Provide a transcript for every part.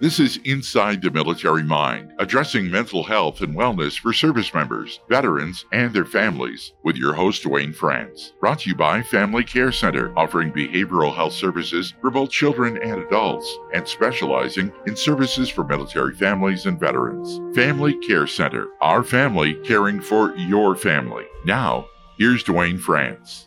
This is Inside the Military Mind, addressing mental health and wellness for service members, veterans, and their families, with your host, Dwayne France. Brought to you by Family Care Center, offering behavioral health services for both children and adults, and specializing in services for military families and veterans. Family Care Center, our family caring for your family. Now, here's Dwayne France.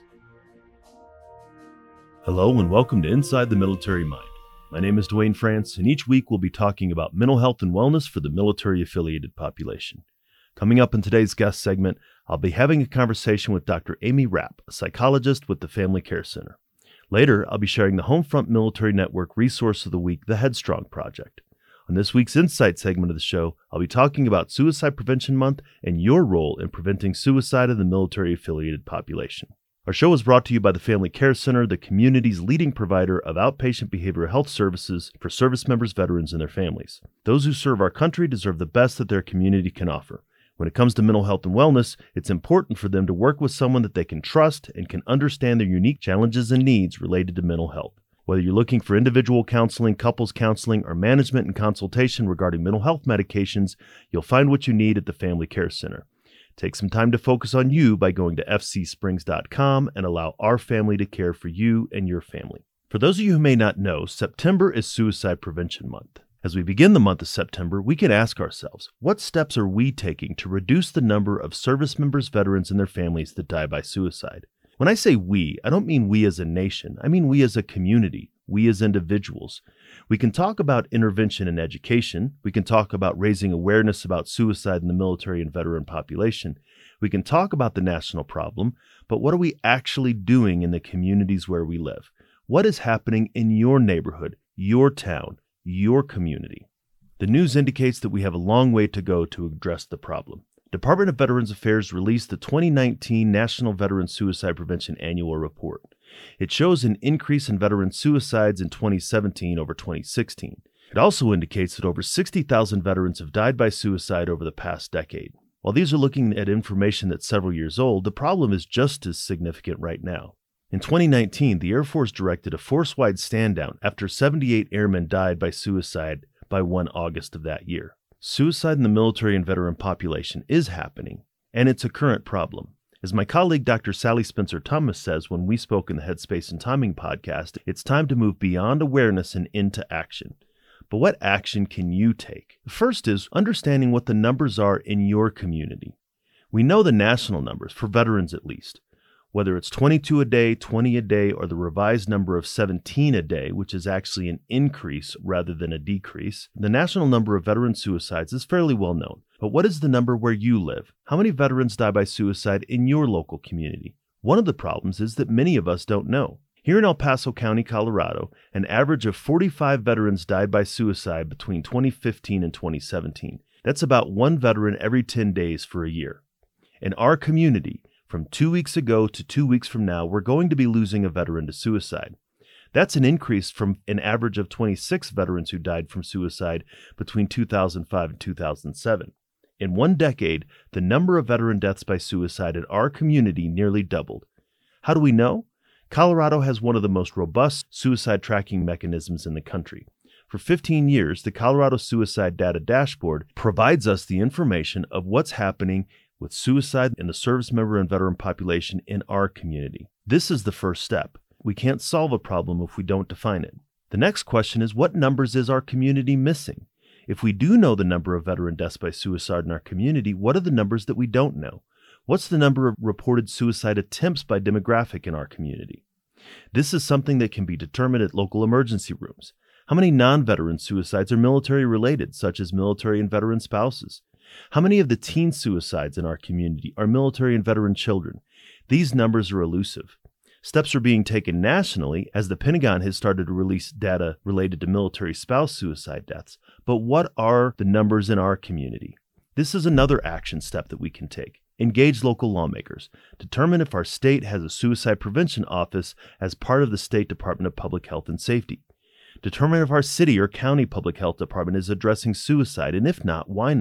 Hello and welcome to Inside the Military Mind. My name is Dwayne France, and each week we'll be talking about mental health and wellness for the military-affiliated population. Coming up in today's guest segment, I'll be having a conversation with Dr. Amy Rapp, a psychologist with the Family Care Center. Later, I'll be sharing the Homefront Military Network Resource of the Week, the Headstrong Project. On this week's Insight segment of the show, I'll be talking about Suicide Prevention Month and your role in preventing suicide in the military-affiliated population. Our show is brought to you by the Family Care Center, the community's leading provider of outpatient behavioral health services for service members, veterans, and their families. Those who serve our country deserve the best that their community can offer. When it comes to mental health and wellness, it's important for them to work with someone that they can trust and can understand their unique challenges and needs related to mental health. Whether you're looking for individual counseling, couples counseling, or management and consultation regarding mental health medications, you'll find what you need at the Family Care Center. Take some time to focus on you by going to fcsprings.com and allow our family to care for you and your family. For those of you who may not know, September is Suicide Prevention Month. As we begin the month of September, we can ask ourselves, what steps are we taking to reduce the number of service members, veterans, and their families that die by suicide? When I say we, I don't mean we as a nation. I mean we as a community, we as individuals. We can talk about intervention and education. We can talk about raising awareness about suicide in the military and veteran population. We can talk about the national problem, but what are we actually doing in the communities where we live? What is happening in your neighborhood, your town, your community? The news indicates that we have a long way to go to address the problem. Department of Veterans Affairs released the 2019 National Veteran Suicide Prevention Annual Report. It shows an increase in veteran suicides in 2017 over 2016. It also indicates that over 60,000 veterans have died by suicide over the past decade. While these are looking at information that's several years old, the problem is just as significant right now. In 2019, the Air Force directed a force-wide stand-down after 78 airmen died by suicide by 1 August of that year. Suicide in the military and veteran population is happening, and it's a current problem. As my colleague Dr. Sally Spencer-Thomas says when we spoke in the Headspace and Timing podcast, it's time to move beyond awareness and into action. But what action can you take? The first is understanding what the numbers are in your community. We know the national numbers, for veterans at least. Whether it's 22 a day, 20 a day, or the revised number of 17 a day, which is actually an increase rather than a decrease, the national number of veteran suicides is fairly well known. But what is the number where you live? How many veterans die by suicide in your local community? One of the problems is that many of us don't know. Here in El Paso County, Colorado, an average of 45 veterans died by suicide between 2015 and 2017. That's about one veteran every 10 days for a year. In our community, from 2 weeks ago to 2 weeks from now, we're going to be losing a veteran to suicide. That's an increase from an average of 26 veterans who died from suicide between 2005 and 2007. In 1 decade, the number of veteran deaths by suicide in our community nearly doubled. How do we know? Colorado has one of the most robust suicide tracking mechanisms in the country. For 15 years, the Colorado Suicide Data Dashboard provides us the information of what's happening with suicide in the service member and veteran population in our community. This is the first step. We can't solve a problem if we don't define it. The next question is, what numbers is our community missing? If we do know the number of veteran deaths by suicide in our community, what are the numbers that we don't know? What's the number of reported suicide attempts by demographic in our community? This is something that can be determined at local emergency rooms. How many non-veteran suicides are military-related, such as military and veteran spouses? How many of the teen suicides in our community are military and veteran children? These numbers are elusive. Steps are being taken nationally as the Pentagon has started to release data related to military spouse suicide deaths. But what are the numbers in our community? This is another action step that we can take. Engage local lawmakers. Determine if our state has a suicide prevention office as part of the State Department of Public Health and Safety. Determine if our city or county public health department is addressing suicide, and if not, why not?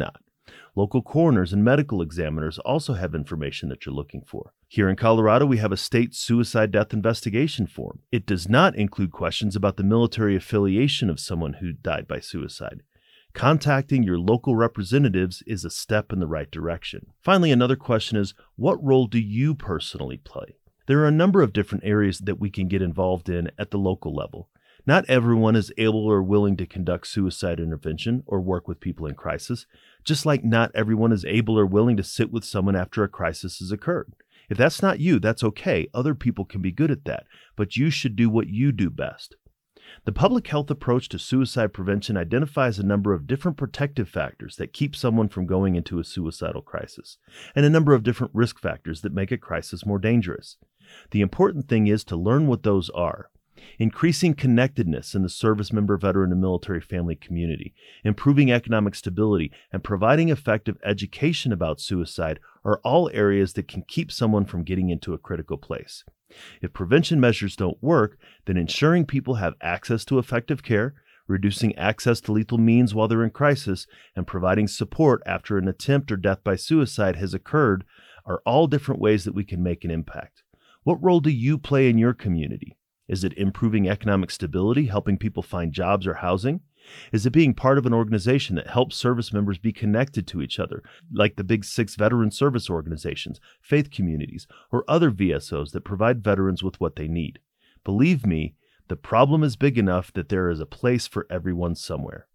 Local coroners and medical examiners also have information that you're looking for. Here in Colorado, we have a state suicide death investigation form. It does not include questions about the military affiliation of someone who died by suicide. Contacting your local representatives is a step in the right direction. Finally, another question is, what role do you personally play? There are a number of different areas that we can get involved in at the local level. Not everyone is able or willing to conduct suicide intervention or work with people in crisis, just like not everyone is able or willing to sit with someone after a crisis has occurred. If that's not you, that's okay. Other people can be good at that, but you should do what you do best. The public health approach to suicide prevention identifies a number of different protective factors that keep someone from going into a suicidal crisis, and a number of different risk factors that make a crisis more dangerous. The important thing is to learn what those are. Increasing connectedness in the service member, veteran, and military family community, improving economic stability, and providing effective education about suicide are all areas that can keep someone from getting into a critical place. If prevention measures don't work, then ensuring people have access to effective care, reducing access to lethal means while they're in crisis, and providing support after an attempt or death by suicide has occurred are all different ways that we can make an impact. What role do you play in your community? Is it improving economic stability, helping people find jobs or housing? Is it being part of an organization that helps service members be connected to each other, like the Big Six veteran service organizations, faith communities, or other VSOs that provide veterans with what they need? Believe me, the problem is big enough that there is a place for everyone somewhere.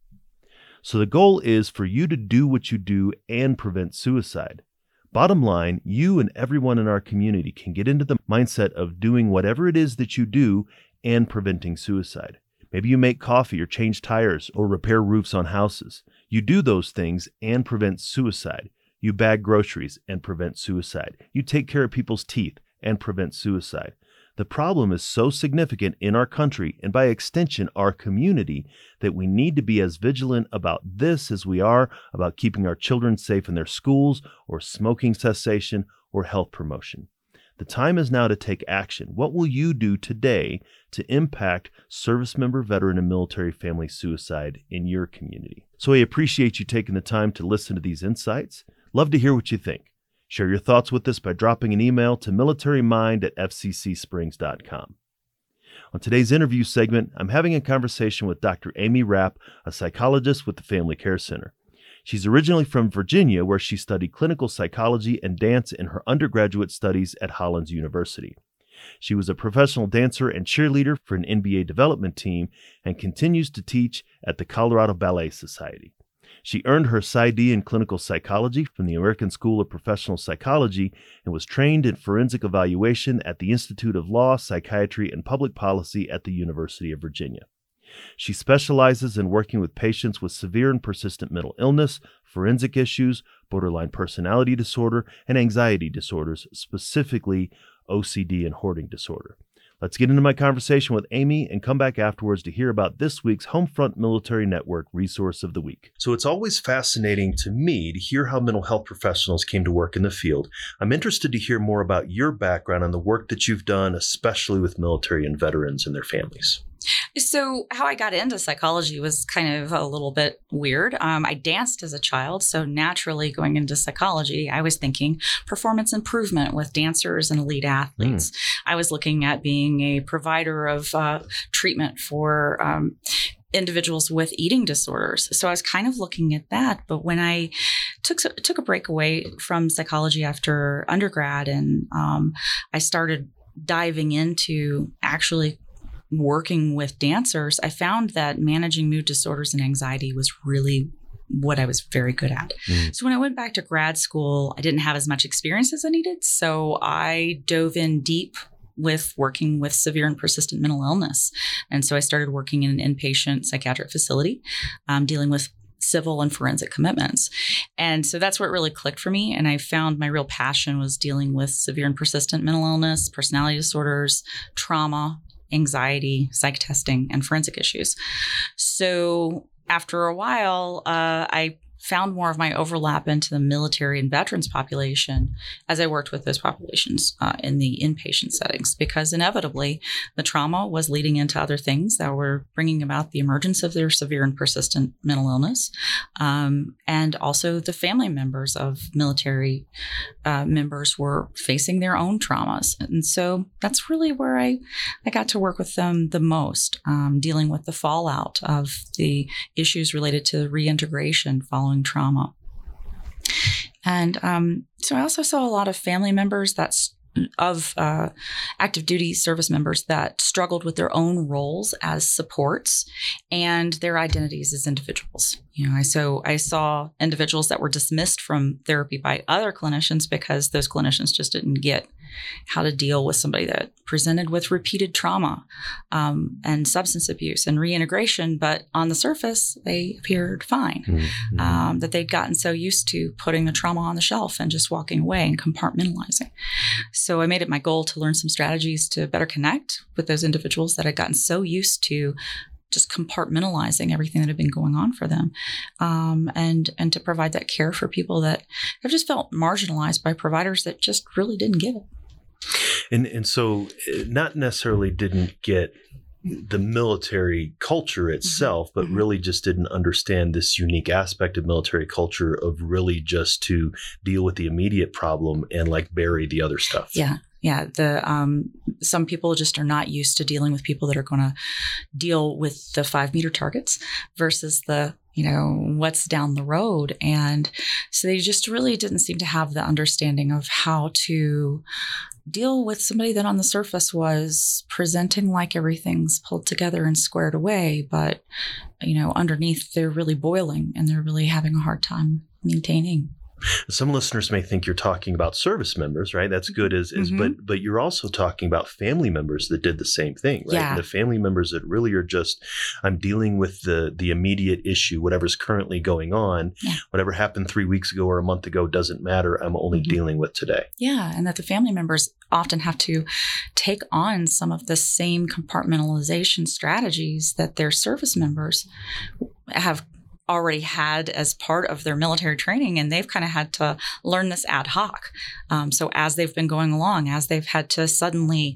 So the goal is for you to do what you do and prevent suicide. Bottom line, you and everyone in our community can get into the mindset of doing whatever it is that you do and preventing suicide. Maybe you make coffee or change tires or repair roofs on houses. You do those things and prevent suicide. You bag groceries and prevent suicide. You take care of people's teeth and prevent suicide. The problem is so significant in our country and by extension our community that we need to be as vigilant about this as we are about keeping our children safe in their schools or smoking cessation or health promotion. The time is now to take action. What will you do today to impact service member, veteran, and military family suicide in your community? So I appreciate you taking the time to listen to these insights. Love to hear what you think. Share your thoughts with us by dropping an email to militarymind@fccsprings.com. On today's interview segment, I'm having a conversation with Dr. Amy Rapp, a psychologist with the Family Care Center. She's originally from Virginia, where she studied clinical psychology and dance in her undergraduate studies at Hollins University. She was a professional dancer and cheerleader for an NBA development team and continues to teach at the Colorado Ballet Society. She earned her PsyD in clinical psychology from the American School of Professional Psychology and was trained in forensic evaluation at the Institute of Law, Psychiatry, and Public Policy at the University of Virginia. She specializes in working with patients with severe and persistent mental illness, forensic issues, borderline personality disorder, and anxiety disorders, specifically OCD and hoarding disorder. Let's get into my conversation with Amy and come back afterwards to hear about this week's Homefront Military Network Resource of the Week. So it's always fascinating to me to hear how mental health professionals came to work in the field. I'm interested to hear more about your background and the work that you've done, especially with military and veterans and their families. So how I got into psychology was kind of a little bit weird. I danced as a child, so naturally going into psychology, I was thinking performance improvement with dancers and elite athletes. I was looking at being a provider of treatment for individuals with eating disorders. So I was kind of looking at that. But when I took a break away from psychology after undergrad and I started diving into actually working with dancers, I found that managing mood disorders and anxiety was really what I was very good at. So when I went back to grad school, I didn't have as much experience as I needed. So I dove in deep with working with severe and persistent mental illness. And so I started working in an inpatient psychiatric facility, dealing with civil and forensic commitments. And so that's where it really clicked for me. And I found my real passion was dealing with severe and persistent mental illness, personality disorders, trauma, anxiety, psych testing, and forensic issues. So after a while, I found more of my overlap into the military and veterans population as I worked with those populations in the inpatient settings, because inevitably the trauma was leading into other things that were bringing about the emergence of their severe and persistent mental illness. And also the family members of military members were facing their own traumas. And so that's really where I got to work with them the most, dealing with the fallout of the issues related to reintegration following trauma. And so I also saw a lot of family members of active duty service members that struggled with their own roles as supports and their identities as individuals. So I saw individuals that were dismissed from therapy by other clinicians because those clinicians just didn't get how to deal with somebody that presented with repeated trauma and substance abuse and reintegration, but on the surface, they appeared fine. Mm-hmm. That they'd gotten so used to putting the trauma on the shelf and just walking away and compartmentalizing. So I made it my goal to learn some strategies to better connect with those individuals that had gotten so used to just compartmentalizing everything that had been going on for them, and to provide that care for people that have just felt marginalized by providers that just really didn't get it. And so not necessarily didn't get the military culture itself, but really just didn't understand this unique aspect of military culture of really just to deal with the immediate problem and like bury the other stuff. Yeah. Yeah, some people just are not used to dealing with people that are going to deal with the 5-meter targets versus the, what's down the road. And so they just really didn't seem to have the understanding of how to deal with somebody that on the surface was presenting like everything's pulled together and squared away, but, underneath they're really boiling and they're really having a hard time maintaining. Some listeners may think you're talking about service members, right? That's good, but you're also talking about family members that did the same thing, right? Yeah. And the family members that really are just, I'm dealing with the immediate issue, whatever's currently going on. Yeah. Whatever happened 3 weeks ago or a month ago doesn't matter. I'm only dealing with today. Yeah, and that the family members often have to take on some of the same compartmentalization strategies that their service members have already had as part of their military training, and they've kind of had to learn this ad hoc. So as they've been going along, as they've had to suddenly,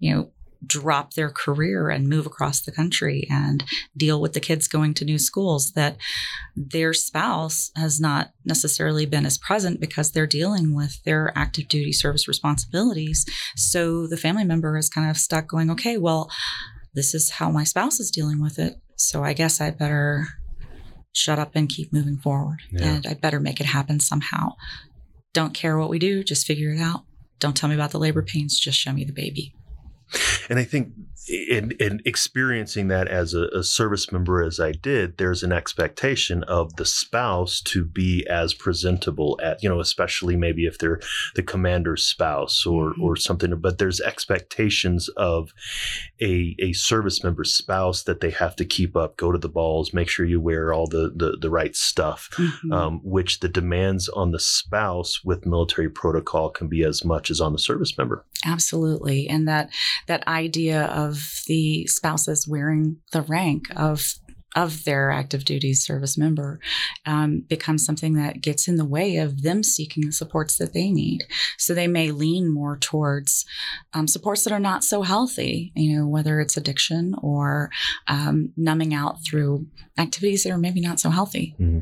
drop their career and move across the country and deal with the kids going to new schools, that their spouse has not necessarily been as present because they're dealing with their active duty service responsibilities. So the family member is kind of stuck going, okay, well, this is how my spouse is dealing with it. So I guess I better shut up and keep moving forward. Yeah. And I better make it happen somehow. Don't care what we do, just figure it out. Don't tell me about the labor pains, just show me the baby. And I think in experiencing that as a service member as I did, there's an expectation of the spouse to be as presentable at, especially maybe if they're the commander's spouse or something, but there's expectations of a service member's spouse that they have to keep up, go to the balls, make sure you wear all the right stuff, which the demands on the spouse with military protocol can be as much as on the service member. Absolutely. And that idea of the spouses wearing the rank of their active duty service member becomes something that gets in the way of them seeking the supports that they need. So they may lean more towards supports that are not so healthy, whether it's addiction or numbing out through activities that are maybe not so healthy. Mm-hmm.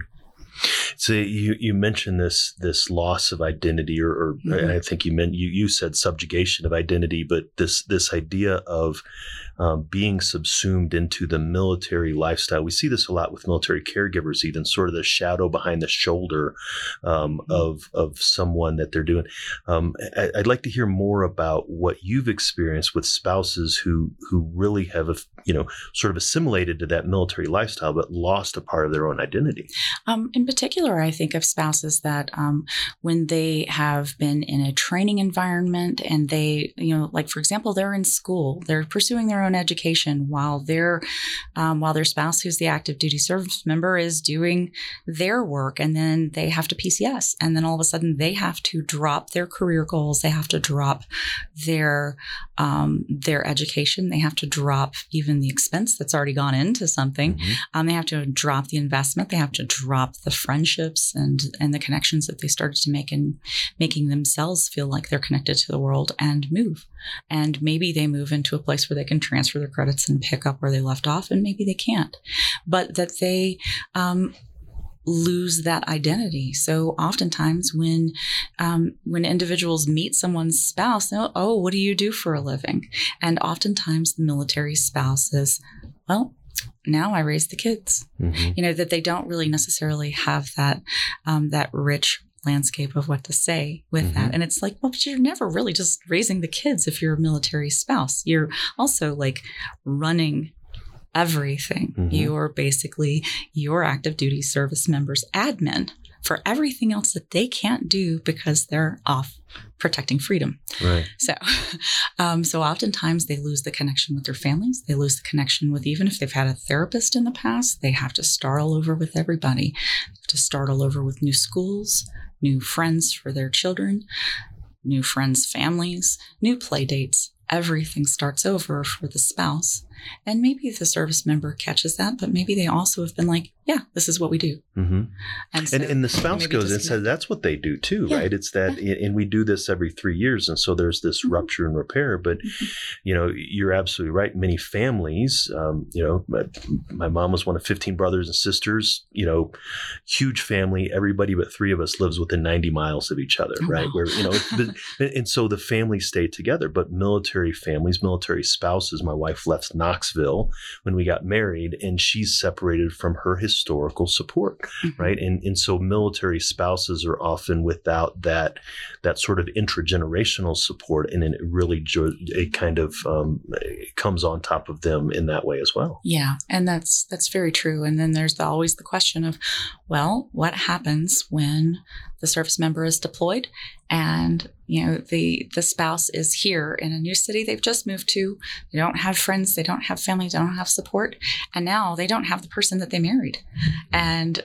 So you mentioned this loss of identity, or I think you said subjugation of identity, but this idea of being subsumed into the military lifestyle. We see this a lot with military caregivers, even sort of the shadow behind the shoulder of someone that they're doing. I'd like to hear more about what you've experienced with spouses who really have sort of assimilated to that military lifestyle, but lost a part of their own identity. In particular, I think of spouses that when they have been in a training environment and they, like for example, they're in school, they're pursuing their own education while their spouse, who's the active duty service member, is doing their work, and then they have to PCS, and then all of a sudden they have to drop their career goals, they have to drop their education, they have to drop even the expense that's already gone into something, they have to drop the investment, they have to drop the friendship friendships and the connections that they started to make, and making themselves feel like they're connected to the world and move. And maybe they move into a place where they can transfer their credits and pick up where they left off, and maybe they can't. But that they lose that identity. So oftentimes when individuals meet someone's spouse, they'll, oh, what do you do for a living? And oftentimes the military spouse says, well, now I raise the kids. That they don't really necessarily have that rich landscape of what to say with that. And it's like, well, but you're never really just raising the kids if you're a military spouse. You're also like running everything. You're basically your active duty service members admin for everything else that they can't do because they're off protecting freedom. Right. So oftentimes they lose the connection with their families. They lose the connection with, even if they've had a therapist in the past, they have to start all over with everybody. They have to start all over with new schools, new friends for their children, new friends' families, new play dates. Everything starts over for the spouse. And maybe the service member catches that, but maybe they also have been like, yeah, this is what we do. And the spouse goes and says that's what they do too, right? It's that, and we do this every 3 years. And so there's this rupture and repair. But, you're absolutely right. Many families, my mom was one of 15 brothers and sisters, huge family. Everybody but 3 of us lives within 90 miles of each other, right? Where, and so the families stay together. But military families, military spouses, my wife left Knoxville when we got married, and she's separated from her historical support, right? And so military spouses are often without that sort of intragenerational support, and then it kind of it comes on top of them in that way as well. Yeah, and that's very true. And then there's always the question of, well, what happens when the service member is deployed and the spouse is here in a new city they've just moved to. They don't have friends, they don't have family, they don't have support, and now they don't have the person that they married. And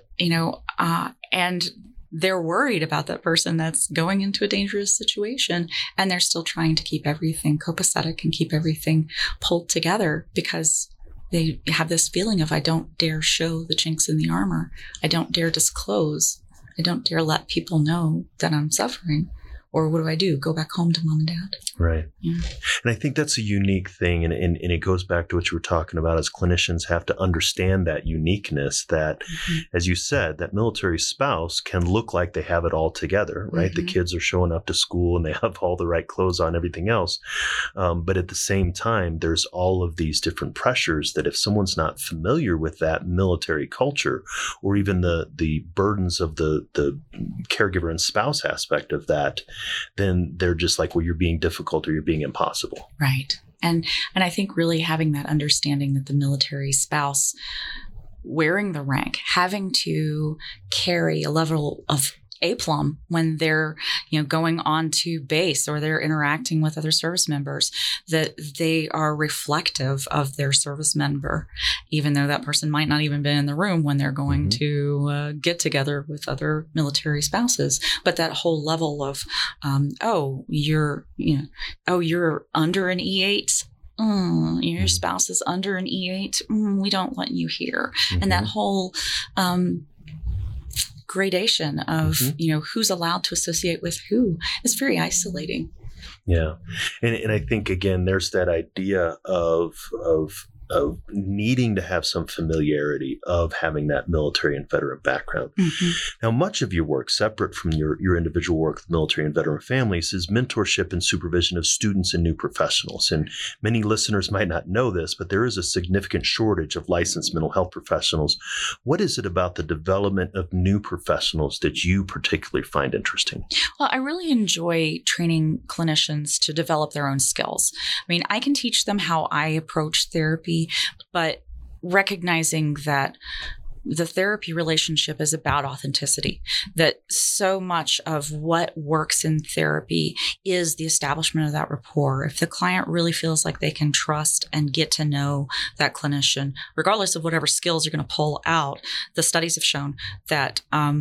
and they're worried about that person that's going into a dangerous situation, and they're still trying to keep everything copacetic and keep everything pulled together because they have this feeling of, I don't dare show the chinks in the armor. I don't dare disclose. I don't dare let people know that I'm suffering. Or what do? Go back home to mom and dad. Right. Yeah. And I think that's a unique thing. And it goes back to what you were talking about, as clinicians have to understand that uniqueness that, as you said, that military spouse can look like they have it all together, right? The kids are showing up to school and they have all the right clothes on, everything else. But at the same time, there's all of these different pressures that if someone's not familiar with that military culture, or even the burdens of the caregiver and spouse aspect of that, then they're just like, well, you're being difficult or you're being impossible. Right. And I think really having that understanding that the military spouse wearing the rank, having to carry a level of aplomb when they're, going on to base or they're interacting with other service members, that they are reflective of their service member, even though that person might not even be in the room when they're going to get together with other military spouses. But that whole level of, you're under an E8. Your spouse is under an E8. We don't want you here. And that whole gradation of, who's allowed to associate with who is very isolating. Yeah. And I think, again, there's that idea of needing to have some familiarity of having that military and veteran background. Now, much of your work, separate from your individual work with military and veteran families, is mentorship and supervision of students and new professionals. And many listeners might not know this, but there is a significant shortage of licensed mental health professionals. What is it about the development of new professionals that you particularly find interesting? Well, I really enjoy training clinicians to develop their own skills. I mean, I can teach them how I approach therapy, but recognizing that the therapy relationship is about authenticity, that so much of what works in therapy is the establishment of that rapport. If the client really feels like they can trust and get to know that clinician, regardless of whatever skills you're going to pull out, the studies have shown that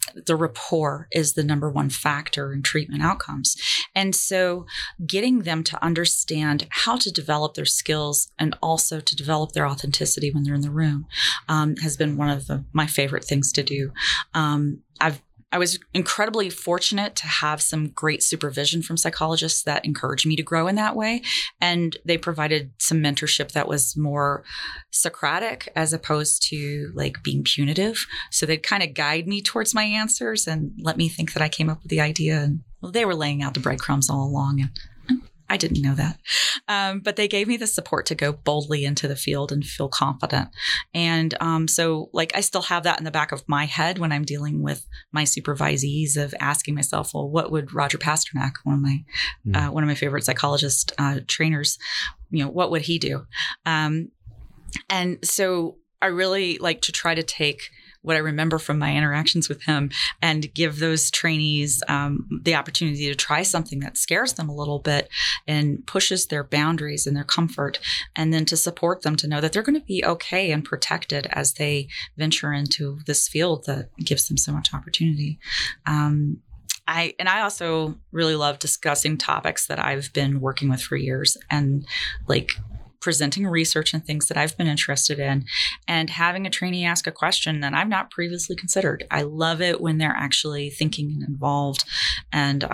the rapport is the number one factor in treatment outcomes. And so getting them to understand how to develop their skills and also to develop their authenticity when they're in the room has been one of my favorite things to do. I was incredibly fortunate to have some great supervision from psychologists that encouraged me to grow in that way. And they provided some mentorship that was more Socratic as opposed to like being punitive. So they'd kind of guide me towards my answers and let me think that I came up with the idea. And they were laying out the breadcrumbs all along. And I didn't know that. But they gave me the support to go boldly into the field and feel confident. And so like I still have that in the back of my head when I'm dealing with my supervisees of asking myself, well, what would Roger Pasternak, one of my favorite psychologist trainers, what would he do? And so I really like to try to take what I remember from my interactions with him and give those trainees the opportunity to try something that scares them a little bit and pushes their boundaries and their comfort, and then to support them to know that they're going to be okay and protected as they venture into this field that gives them so much opportunity. I also really love discussing topics that I've been working with for years and like presenting research and things that I've been interested in and having a trainee ask a question that I've not previously considered. I love it when they're actually thinking and involved and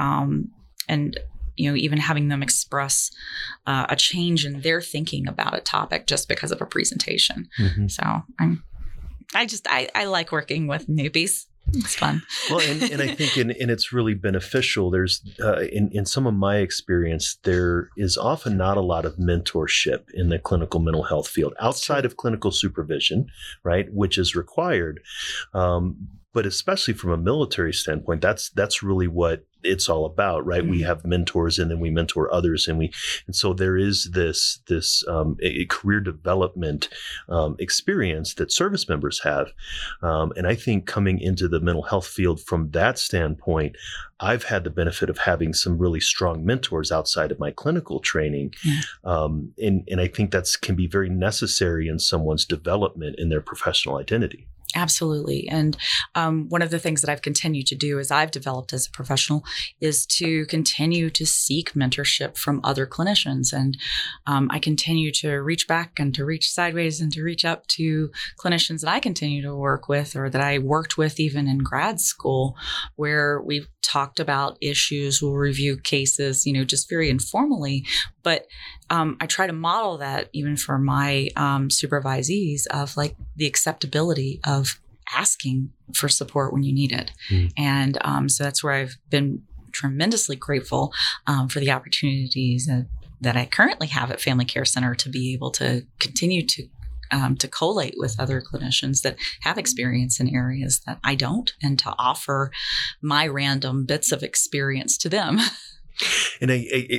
even having them express a change in their thinking about a topic just because of a presentation. Mm-hmm. So I like working with newbies. It's fun. Well, and I think and it's really beneficial. There's in some of my experience, there is often not a lot of mentorship in the clinical mental health field outside of clinical supervision, right, which is required. But especially from a military standpoint, that's really what it's all about, right? Mm-hmm. We have mentors, and then we mentor others, and so there is this a career development experience that service members have, and I think coming into the mental health field from that standpoint, I've had the benefit of having some really strong mentors outside of my clinical training, and I think can be very necessary in someone's development in their professional identity. Absolutely. And one of the things that I've continued to do as I've developed as a professional is to continue to seek mentorship from other clinicians. And I continue to reach back and to reach sideways and to reach up to clinicians that I continue to work with or that I worked with even in grad school, where we've talked about issues, we'll review cases, just very informally. But I try to model that even for my supervisees of like the acceptability of asking for support when you need it. Mm. And so that's where I've been tremendously grateful for the opportunities that I currently have at Family Care Center to be able to continue to collate with other clinicians that have experience in areas that I don't, and to offer my random bits of experience to them. And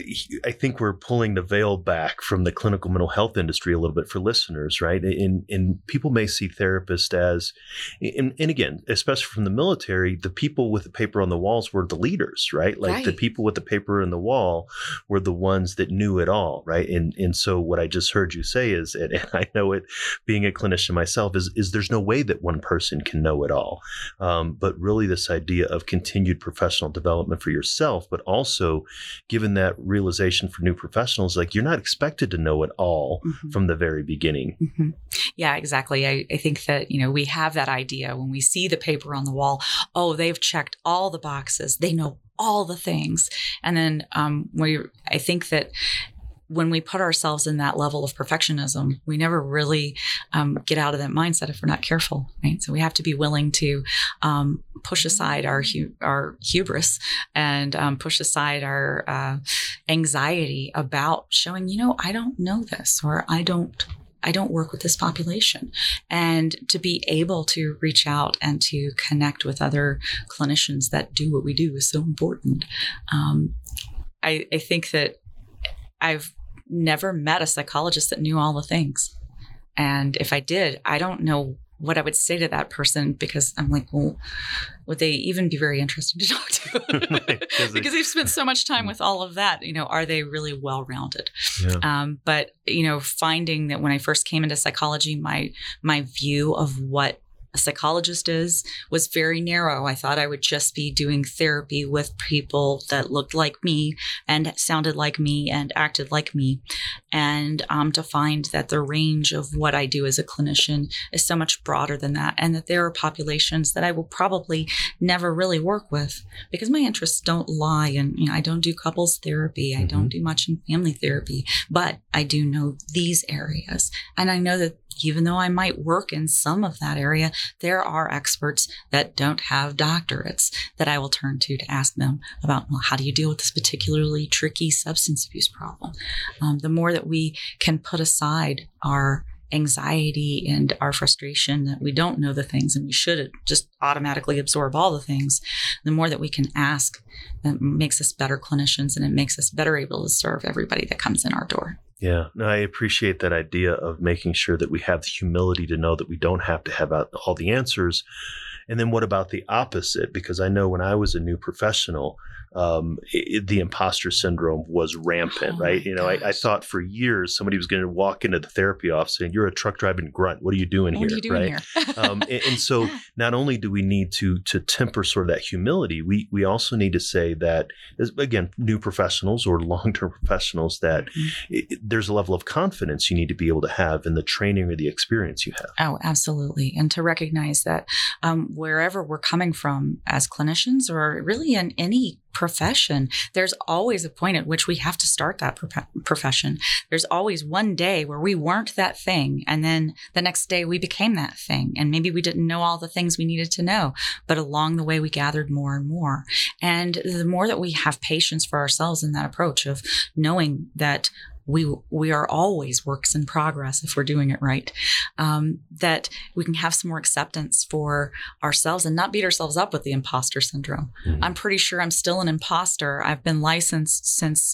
I think we're pulling the veil back from the clinical mental health industry a little bit for listeners, right? And people may see therapists as, and again, especially from the military, the people with the paper on the walls were the leaders, right? Like right. The people with the paper on the wall were the ones that knew it all, right? And so what I just heard you say is, and I know it being a clinician myself, is there's no way that one person can know it all. But really this idea of continued professional development for yourself, but also given that realization for new professionals, like you're not expected to know it all mm-hmm. from the very beginning. Mm-hmm. Yeah, exactly. I think that, we have that idea when we see the paper on the wall, oh, they've checked all the boxes. They know all the things. And then I think that when we put ourselves in that level of perfectionism, we never really get out of that mindset if we're not careful, right? So we have to be willing to push aside our hubris and push aside our anxiety about showing, I don't know this, or I don't work with this population. And to be able to reach out and to connect with other clinicians that do what we do is so important. I think that I've never met a psychologist that knew all the things. And if I did, I don't know what I would say to that person, because I'm like, well, would they even be very interesting to talk to? Because they've spent so much time with all of that. Are they really well-rounded? Yeah. But, finding that when I first came into psychology, my view of what a psychologist was very narrow. I thought I would just be doing therapy with people that looked like me and sounded like me and acted like me. And to find that the range of what I do as a clinician is so much broader than that, and that there are populations that I will probably never really work with because my interests don't lie in, I don't do couples therapy. I don't do much in family therapy, but I do know these areas. And I know that even though I might work in some of that area, there are experts that don't have doctorates that I will turn to ask them about, well, how do you deal with this particularly tricky substance abuse problem? The more that we can put aside our anxiety and our frustration that we don't know the things and we should just automatically absorb all the things, the more that we can ask, it makes us better clinicians and it makes us better able to serve everybody that comes in our door. Yeah, no, I appreciate that idea of making sure that we have the humility to know that we don't have to have all the answers. And then what about the opposite? Because I know when I was a new professional, the imposter syndrome was rampant, right? I thought for years somebody was going to walk into the therapy office saying, "You're a truck driving grunt. What are you doing here?" What are you doing here? And so not only do we need to temper sort of that humility, we also need to say that, again, new professionals or long-term professionals, that there's a level of confidence you need to be able to have in the training or the experience you have. Oh, absolutely. And to recognize that wherever we're coming from as clinicians, or really in any profession, there's always a point at which we have to start that profession. There's always one day where we weren't that thing, and then the next day we became that thing. And maybe we didn't know all the things we needed to know, but along the way we gathered more and more. And the more that we have patience for ourselves in that approach of knowing that we are always works in progress if we're doing it right, that we can have some more acceptance for ourselves and not beat ourselves up with the imposter syndrome. I'm pretty sure I'm still an imposter. I've been licensed since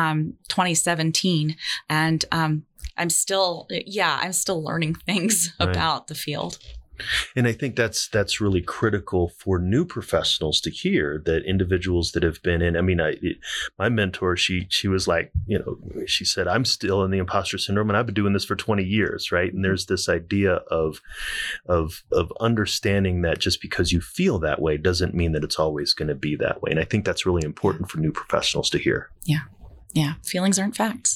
2017, and I'm still learning things about the field. And I think that's really critical for new professionals to hear, that individuals that have been in, my mentor, she was like, she said, "I'm still in the imposter syndrome and I've been doing this for 20 years. Right. And there's this idea of understanding that just because you feel that way doesn't mean that it's always going to be that way. And I think that's really important for new professionals to hear. Yeah. Feelings aren't facts.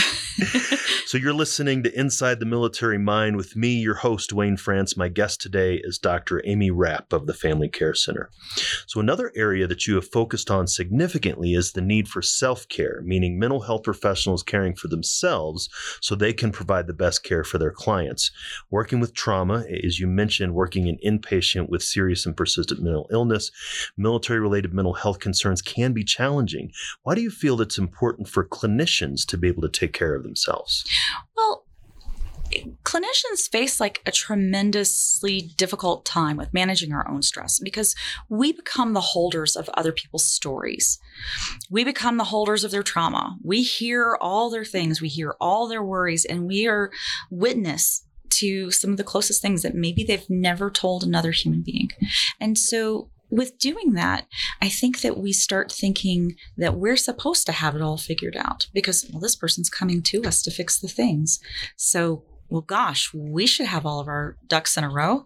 So you're listening to Inside the Military Mind with me, your host, Duane France. My guest today is Dr. Amy Rapp of the Family Care Center. So another area that you have focused on significantly is the need for self-care, meaning mental health professionals caring for themselves so they can provide the best care for their clients. Working with trauma, as you mentioned, working in inpatient with serious and persistent mental illness, military-related mental health concerns can be challenging. Why do you feel it's important for clinicians to be able to take care of themselves? Well, clinicians face like a tremendously difficult time with managing our own stress because we become the holders of other people's stories. We become the holders of their trauma. We hear all their things. We hear all their worries, and we are witness to some of the closest things that maybe they've never told another human being. And so with doing that, I think that we start thinking that we're supposed to have it all figured out because, well, this person's coming to us to fix the things. So, well, gosh, we should have all of our ducks in a row.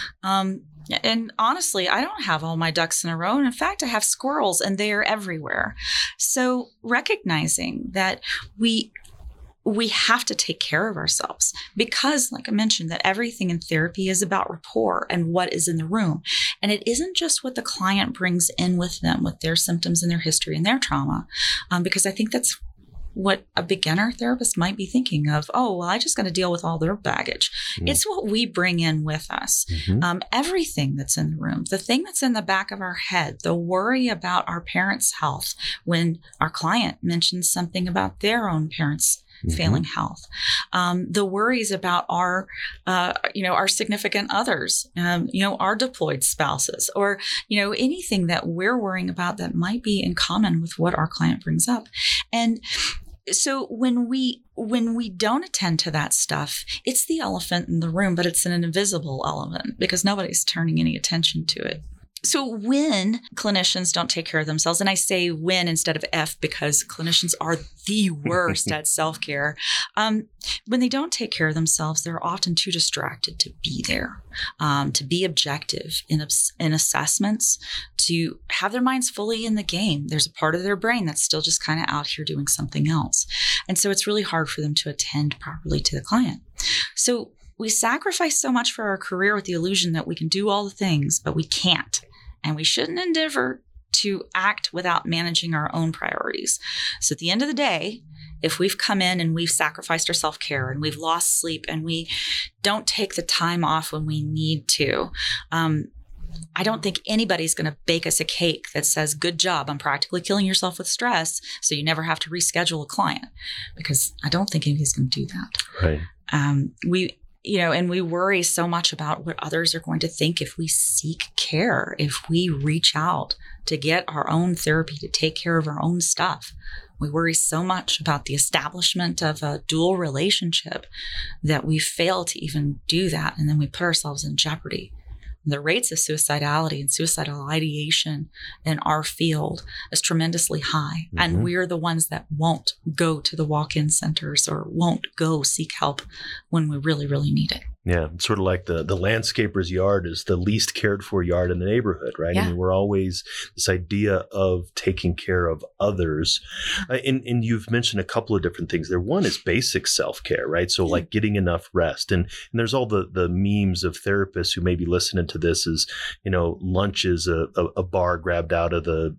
And honestly, I don't have all my ducks in a row. And in fact, I have squirrels and they are everywhere. So recognizing that we have to take care of ourselves because, like I mentioned, that everything in therapy is about rapport and what is in the room. And it isn't just what the client brings in with them, with their symptoms and their history and their trauma, because I think that's what a beginner therapist might be thinking of. Oh, well, I just got to deal with all their baggage. It's what we bring in with us. Everything that's in the room, the thing that's in the back of our head, the worry about our parents' health when our client mentions something about their own parents' failing health, the worries about our significant others, our deployed spouses, or, anything that we're worrying about that might be in common with what our client brings up. And so when we don't attend to that stuff, it's the elephant in the room, but it's an invisible elephant because nobody's turning any attention to it. So when clinicians don't take care of themselves, and I say when instead of F because clinicians are the worst at self-care. When they don't take care of themselves, they're often too distracted to be there, to be objective in assessments, to have their minds fully in the game. There's a part of their brain that's still just kind of out here doing something else. And so it's really hard for them to attend properly to the client. So we sacrifice so much for our career with the illusion that we can do all the things, but we can't. And we shouldn't endeavor to act without managing our own priorities. So at the end of the day, if we've come in and we've sacrificed our self-care and we've lost sleep and we don't take the time off when we need to, I don't think anybody's going to bake us a cake that says, good job, I'm practically killing yourself with stress so you never have to reschedule a client, because I don't think anybody's going to do that. Right. And we worry so much about what others are going to think if we seek care, if we reach out to get our own therapy, to take care of our own stuff. We worry so much about the establishment of a dual relationship that we fail to even do that. And then we put ourselves in jeopardy. The rates of suicidality and suicidal ideation in our field is tremendously high. Mm-hmm. And we're the ones that won't go to the walk-in centers or won't go seek help when we really, really need it. Yeah, it's sort of like the landscaper's yard is the least cared for yard in the neighborhood, right? Yeah. I mean, we're always this idea of taking care of others. And you've mentioned a couple of different things there. One is basic self-care, right? So like getting enough rest. And there's all the memes of therapists who may be listening to this is, lunch is a bar grabbed out of the,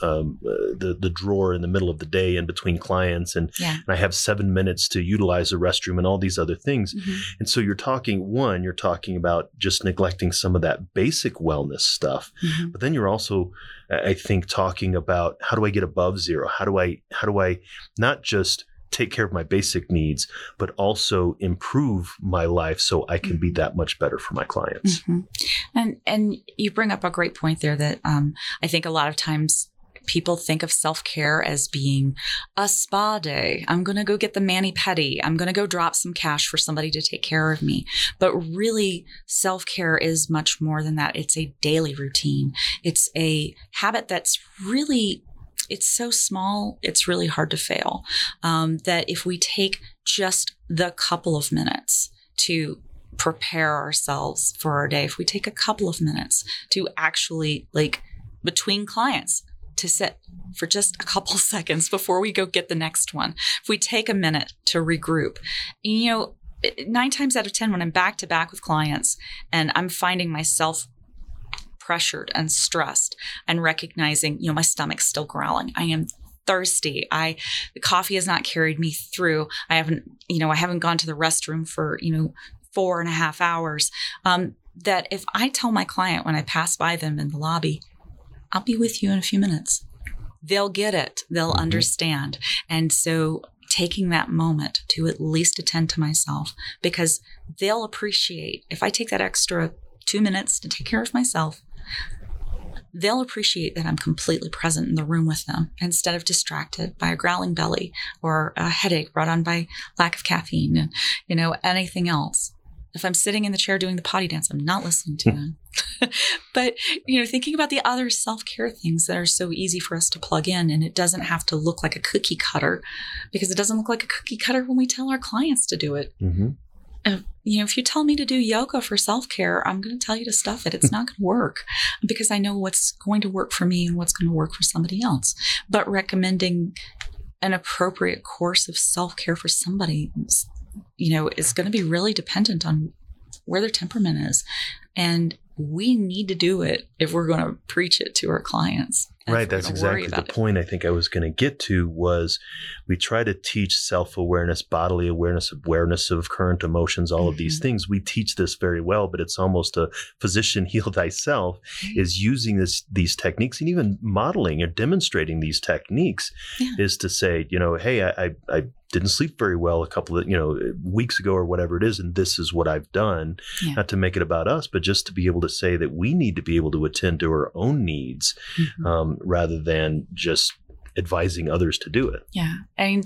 the drawer in the middle of the day in between clients. And I have 7 minutes to utilize the restroom and all these other things. Mm-hmm. And so you're talking about just neglecting some of that basic wellness stuff. Mm-hmm. But then you're also, I think, talking about how do I get above zero? How do I not just take care of my basic needs, but also improve my life so I can be that much better for my clients? Mm-hmm. And you bring up a great point there that I think a lot of times people think of self-care as being a spa day. I'm going to go get the mani-pedi. I'm going to go drop some cash for somebody to take care of me. But really, self-care is much more than that. It's a daily routine. It's a habit that's really, it's so small, it's really hard to fail. That if we take just the couple of minutes to prepare ourselves for our day, if we take a couple of minutes to actually, between clients, to sit for just a couple seconds before we go get the next one. If we take a minute to regroup, 9 times out of 10, when I'm back to back with clients and I'm finding myself pressured and stressed and recognizing, my stomach's still growling. I am thirsty. The coffee has not carried me through. I haven't gone to the restroom for, 4.5 hours. That if I tell my client when I pass by them in the lobby, I'll be with you in a few minutes, they'll get it. They'll understand. And so taking that moment to at least attend to myself, because they'll appreciate if I take that extra 2 minutes to take care of myself, they'll appreciate that I'm completely present in the room with them instead of distracted by a growling belly or a headache brought on by lack of caffeine and, anything else. If I'm sitting in the chair doing the potty dance, I'm not listening to them. But, thinking about the other self-care things that are so easy for us to plug in, and it doesn't have to look like a cookie cutter, because it doesn't look like a cookie cutter when we tell our clients to do it. Mm-hmm. If you tell me to do yoga for self-care, I'm going to tell you to stuff it. It's not going to work, because I know what's going to work for me and what's going to work for somebody else. But recommending an appropriate course of self-care for somebody is going to be really dependent on where their temperament is. And we need to do it if we're going to preach it to our clients. Right. That's exactly the point I think I was going to get to was we try to teach self-awareness, bodily awareness of current emotions, all of these things. We teach this very well, but it's almost a physician heal thyself is using these techniques, and even modeling or demonstrating these techniques is to say, hey, I didn't sleep very well a couple of, weeks ago or whatever it is. And this is what I've done, not to make it about us, but just to be able to say that we need to be able to attend to our own needs rather than just advising others to do it. Yeah. And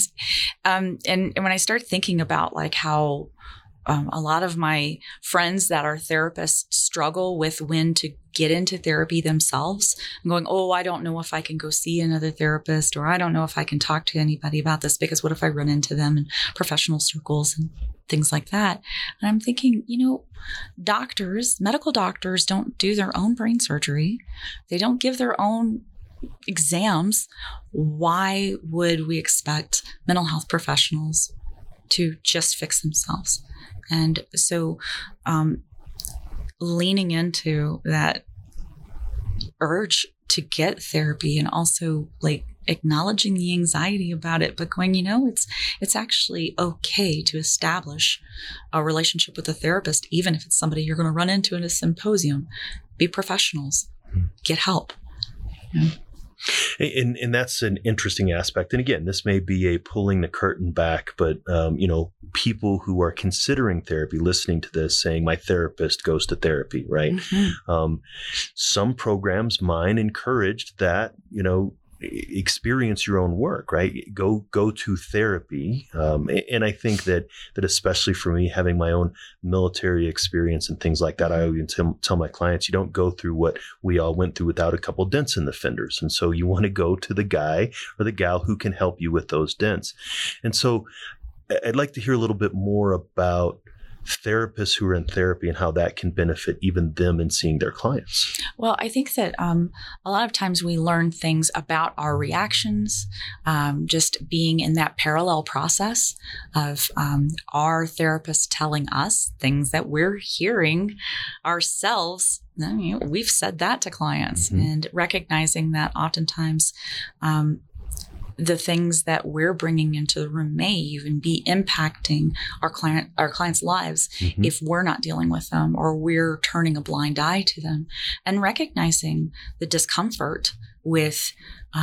when I start thinking about how a lot of my friends that are therapists struggle with when to get into therapy themselves and going, oh, I don't know if I can go see another therapist, or I don't know if I can talk to anybody about this, because what if I run into them in professional circles and things like that? And I'm thinking, medical doctors don't do their own brain surgery. They don't give their own exams. Why would we expect mental health professionals to just fix themselves? And so leaning into that urge to get therapy, and also like acknowledging the anxiety about it, but going, it's actually okay to establish a relationship with a therapist, even if it's somebody you're going to run into in a symposium. Be professionals, get help. And that's an interesting aspect. And again, this may be a pulling the curtain back, but, people who are considering therapy, listening to this, saying my therapist goes to therapy, right? Mm-hmm. Some programs, mine, encouraged that, experience your own work, right? Go to therapy. And I think that especially for me, having my own military experience and things like that, I always tell my clients, you don't go through what we all went through without a couple dents in the fenders. And so you want to go to the guy or the gal who can help you with those dents. And so I'd like to hear a little bit more about therapists who are in therapy and how that can benefit even them in seeing their clients. Well, I think that a lot of times we learn things about our reactions, just being in that parallel process of our therapist telling us things that we're hearing ourselves. We've said that to clients, mm-hmm. and recognizing that oftentimes the things that we're bringing into the room may even be impacting our clients' lives, mm-hmm. if we're not dealing with them, or we're turning a blind eye to them. And recognizing the discomfort with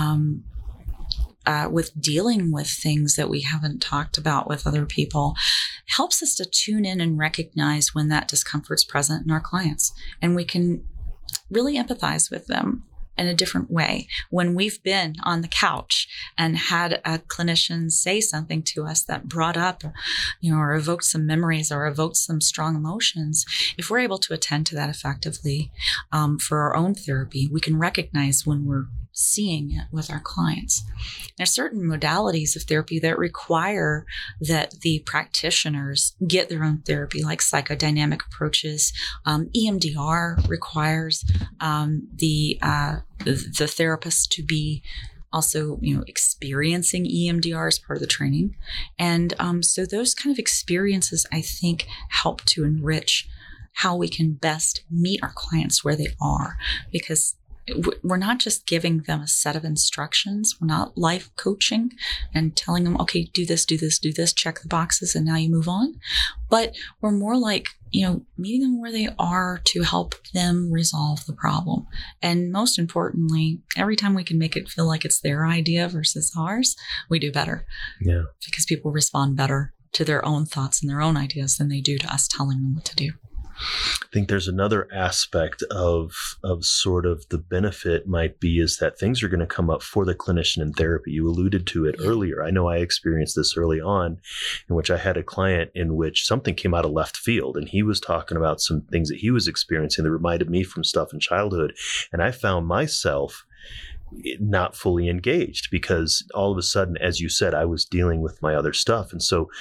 dealing with things that we haven't talked about with other people helps us to tune in and recognize when that discomfort's present in our clients, and we can really empathize with them in a different way. When we've been on the couch and had a clinician say something to us that brought up, or evoked some memories or evoked some strong emotions, if we're able to attend to that effectively for our own therapy, we can recognize when we're seeing it with our clients. There's certain modalities of therapy that require that the practitioners get their own therapy, like psychodynamic approaches. EMDR requires the therapist to be also, experiencing EMDR as part of the training. And so those kind of experiences, I think, help to enrich how we can best meet our clients where they are, because we're not just giving them a set of instructions. We're not life coaching and telling them, okay, do this, do this, do this, check the boxes, and now you move on. But we're more like, meeting them where they are to help them resolve the problem. And most importantly, every time we can make it feel like it's their idea versus ours, we do better. Yeah. Because people respond better to their own thoughts and their own ideas than they do to us telling them what to do. I think there's another aspect of sort of the benefit might be is that things are going to come up for the clinician in therapy. You alluded to it earlier. I know I experienced this early on, in which I had a client in which something came out of left field, and he was talking about some things that he was experiencing that reminded me from stuff in childhood. And I found myself not fully engaged because all of a sudden, as you said, I was dealing with my other stuff. And so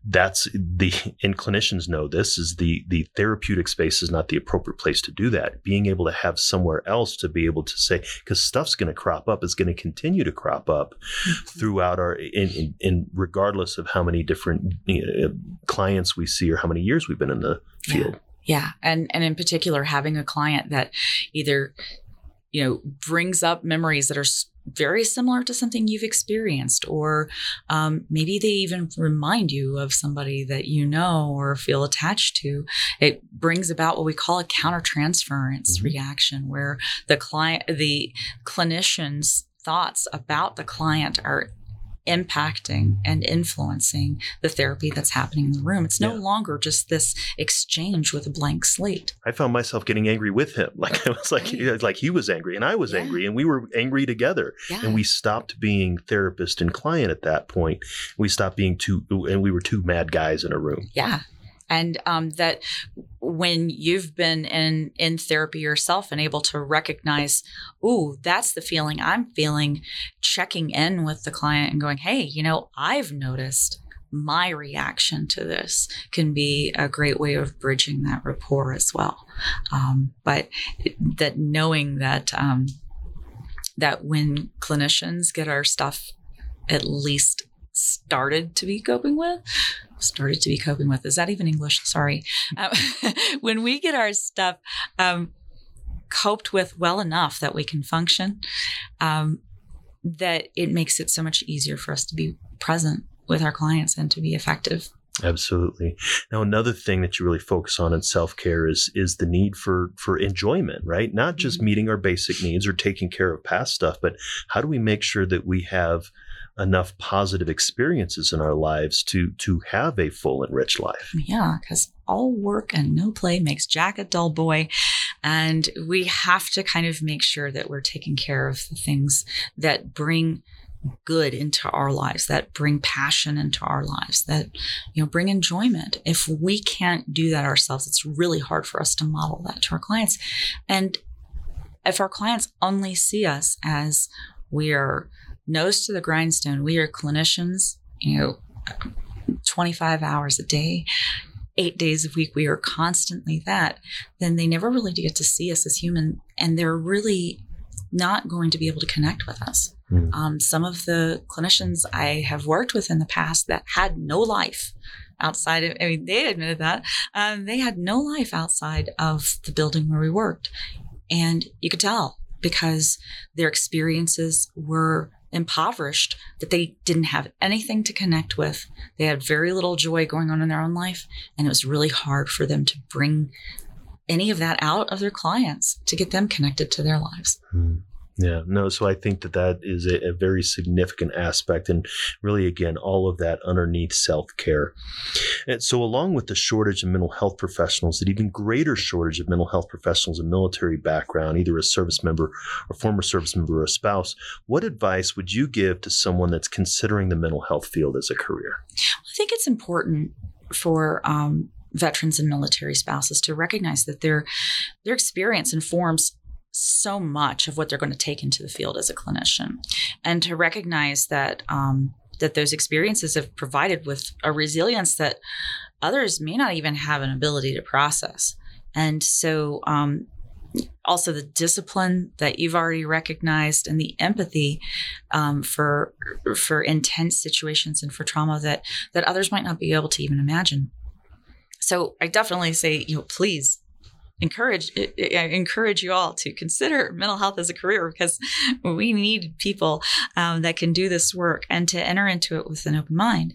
and clinicians know this, is the therapeutic space is not the appropriate place to do that. Being able to have somewhere else to be able to say, because stuff's going to crop up, is going to continue to crop up throughout in regardless of how many different clients we see or how many years we've been in the field. Yeah. And in particular, having a client that either brings up memories that are very similar to something you've experienced, or maybe they even remind you of somebody that or feel attached to. It brings about what we call a countertransference reaction, where the clinician's thoughts about the client are impacting and influencing the therapy that's happening in the room. It's no longer just this exchange with a blank slate. I found myself getting angry with him. Like I was like he was angry and I was angry, and we were angry together. Yeah. And we stopped being therapist and client at that point. We stopped being and we were two mad guys in a room. Yeah. And that when you've been in therapy yourself and able to recognize, ooh, that's the feeling I'm feeling, checking in with the client and going, hey, I've noticed my reaction to this can be a great way of bridging that rapport as well. But that knowing that that when clinicians get our stuff at least started to be coping with, is that even English? Sorry. When we get our stuff coped with well enough that we can function, that it makes it so much easier for us to be present with our clients and to be effective. Absolutely. Now, another thing that you really focus on in self-care is the need for enjoyment, right? Not just meeting our basic needs or taking care of past stuff, but how do we make sure that we have enough positive experiences in our lives to have a full and rich life? Yeah, because all work and no play makes Jack a dull boy. And we have to kind of make sure that we're taking care of the things that bring good into our lives, that bring passion into our lives, that bring enjoyment. If we can't do that ourselves, it's really hard for us to model that to our clients. And if our clients only see us as we are nose to the grindstone, we are clinicians, 25 hours a day, 8 days a week, we are constantly that, then they never really get to see us as human, and they're really not going to be able to connect with us. Some of the clinicians I have worked with in the past that had no life outside of, they admitted that, they had no life outside of the building where we worked. And you could tell because their experiences were impoverished, that they didn't have anything to connect with. They had very little joy going on in their own life. And it was really hard for them to bring any of that out of their clients to get them connected to their lives. Yeah, no, so I think that is a very significant aspect, and really, again, all of that underneath self-care. And so along with the shortage of mental health professionals, an even greater shortage of mental health professionals in military background, either a service member or former service member or a spouse, what advice would you give to someone that's considering the mental health field as a career? I think it's important for veterans and military spouses to recognize that their experience informs so much of what they're going to take into the field as a clinician, and to recognize that that those experiences have provided with a resilience that others may not even have an ability to process. And so also the discipline that you've already recognized and the empathy for intense situations and for trauma that others might not be able to even imagine. So I definitely say, please I encourage you all to consider mental health as a career, because we need people that can do this work and to enter into it with an open mind.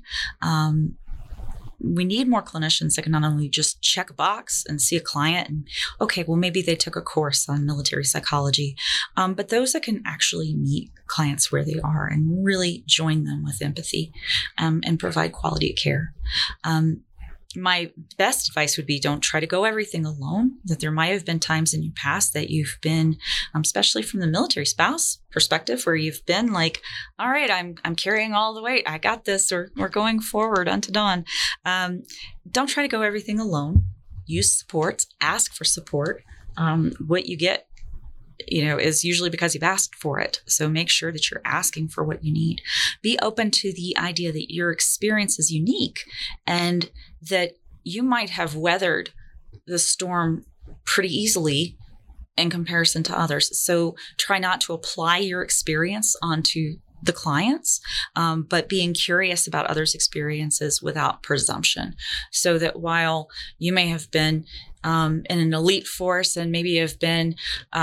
We need more clinicians that can not only just check a box and see a client and, okay, well, maybe they took a course on military psychology, but those that can actually meet clients where they are and really join them with empathy and provide quality care. My best advice would be don't try to go everything alone, that there might have been times in your past that you've been, especially from the military spouse perspective, where you've been like, all right, I'm carrying all the weight. I got this, or we're going forward unto dawn. Don't try to go everything alone. Use support, ask for support. What you get is usually because you've asked for it. So make sure that you're asking for what you need. Be open to the idea that your experience is unique and that you might have weathered the storm pretty easily in comparison to others. So try not to apply your experience onto the clients, but being curious about others' experiences without presumption. So that while you may have been in an elite force, and maybe you've been,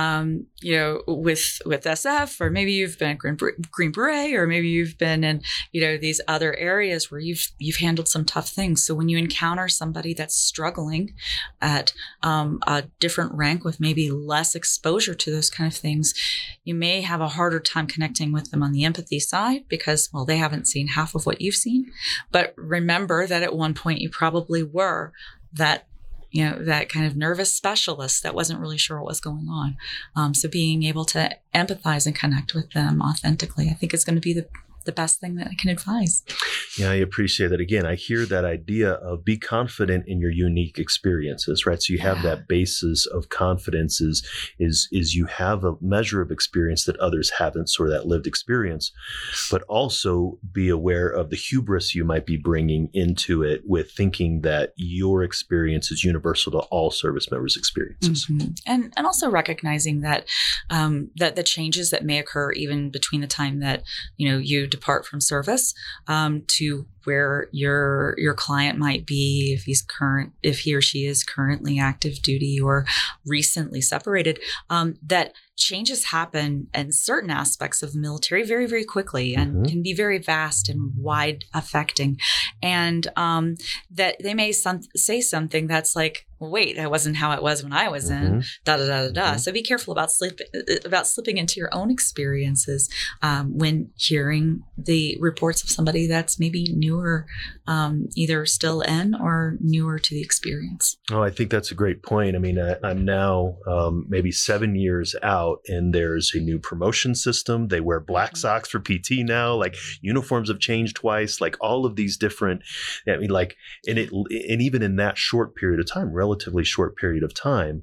with SF, or maybe you've been a Green Beret, or maybe you've been in, these other areas where you've handled some tough things. So when you encounter somebody that's struggling at a different rank with maybe less exposure to those kind of things, you may have a harder time connecting with them on the empathy side because, well, they haven't seen half of what you've seen. But remember that at one point you probably were that kind of nervous specialist that wasn't really sure what was going on. So being able to empathize and connect with them authentically, I think is going to be the the best thing that I can advise. Yeah, I appreciate that. Again, I hear that idea of be confident in your unique experiences, right? So you have that basis of confidence is you have a measure of experience that others haven't, sort of that lived experience, but also be aware of the hubris you might be bringing into it with thinking that your experience is universal to all service members' experiences. Mm-hmm. And also recognizing that that the changes that may occur even between the time that you depart from service to where your client might be, if he or she is currently active duty or recently separated, that changes happen in certain aspects of the military very, very quickly and can be very vast and wide affecting. And that they may say something that's like, well, wait, that wasn't how it was when I was in da-da-da-da-da. So be careful about slipping into your own experiences when hearing the reports of somebody that's maybe newer, either still in or newer to the experience. Oh, I think that's a great point. I mean, I'm now maybe 7 years out, and there's a new promotion system. They wear black socks for PT now. Like uniforms have changed twice. Like all of these different. I mean, like, and even in that short period of time, relatively short period of time.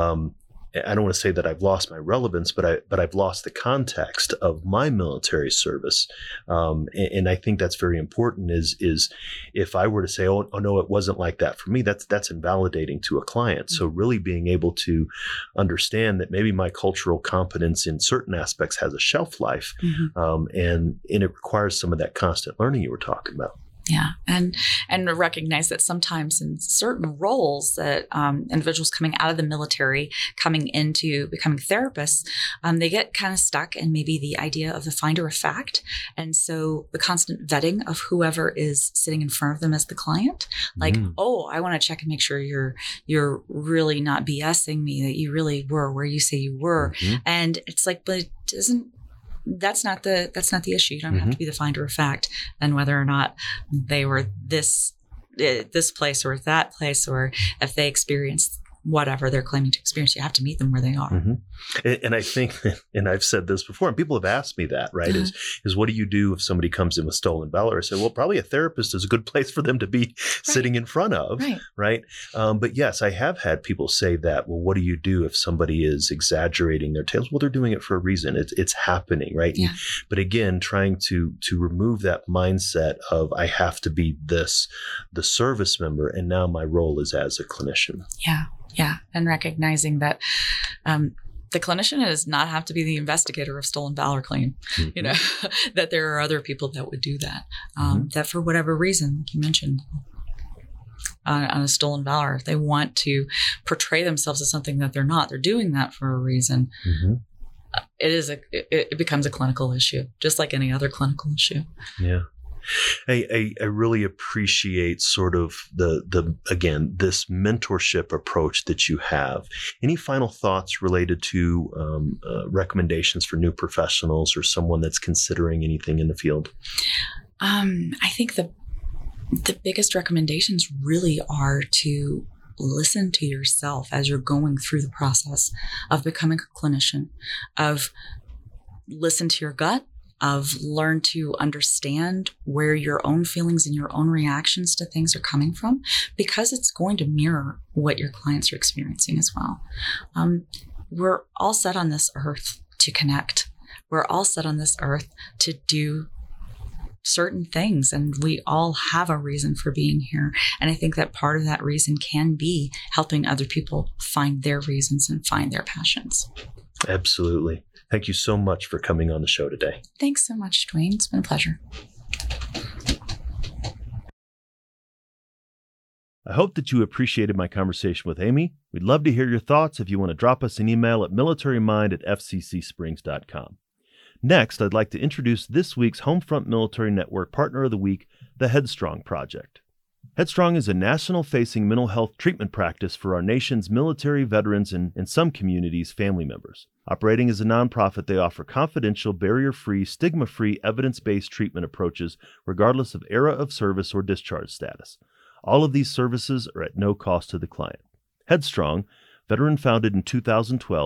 I don't want to say that I've lost my relevance, but I've lost the context of my military service, and I think that's very important. Is if I were to say, oh no, it wasn't like that for me, that's invalidating to a client. So really being able to understand that maybe my cultural competence in certain aspects has a shelf life, and it requires some of that constant learning you were talking about. Yeah. And recognize that sometimes in certain roles that individuals coming out of the military, coming into becoming therapists, they get kind of stuck in maybe the idea of the finder of fact. And so the constant vetting of whoever is sitting in front of them as the client, like, oh, I want to check and make sure you're really not BSing me, that you really were where you say you were. And it's like, but it doesn't. That's not the issue. You don't have to be the finder of fact and whether or not they were this place or that place, or if they experienced whatever they're claiming to experience. You have to meet them where they are. And I think, and I've said this before, and people have asked me that, right? Is what do you do if somebody comes in with stolen valor? I say, well, probably a therapist is a good place for them to be sitting in front of, right? But yes, I have had people say that, well, what do you do if somebody is exaggerating their tales? Well, they're doing it for a reason. It's happening, right? Yeah. But again, trying to remove that mindset of I have to be the service member, and now my role is as a clinician. Yeah. And recognizing that the clinician does not have to be the investigator of stolen valor claim, that there are other people that would do that, that for whatever reason, like you mentioned, on a stolen valor, if they want to portray themselves as something that they're not, they're doing that for a reason. It becomes a clinical issue, just like any other clinical issue. Yeah. I really appreciate sort of again, this mentorship approach that you have. Any final thoughts related to recommendations for new professionals or someone that's considering anything in the field? I think the biggest recommendations really are to listen to yourself as you're going through the process of becoming a clinician, of listen to your gut, of learn to understand where your own feelings and your own reactions to things are coming from, because it's going to mirror what your clients are experiencing as well. We're all set on this earth to connect. We're all set on this earth to do certain things, and we all have a reason for being here. And I think that part of that reason can be helping other people find their reasons and find their passions. Absolutely. Thank you so much for coming on the show today. Thanks so much, Dwayne. It's been a pleasure. I hope that you appreciated my conversation with Amy. We'd love to hear your thoughts. If you want to drop us an email at militarymind@fccsprings.com. Next, I'd like to introduce this week's Homefront Military Network Partner of the Week, the Headstrong Project. Headstrong is a national-facing mental health treatment practice for our nation's military veterans and, in some communities, family members. Operating as a nonprofit, they offer confidential, barrier-free, stigma-free, evidence-based treatment approaches regardless of era of service or discharge status. All of these services are at no cost to the client. Headstrong, veteran-founded in 2012,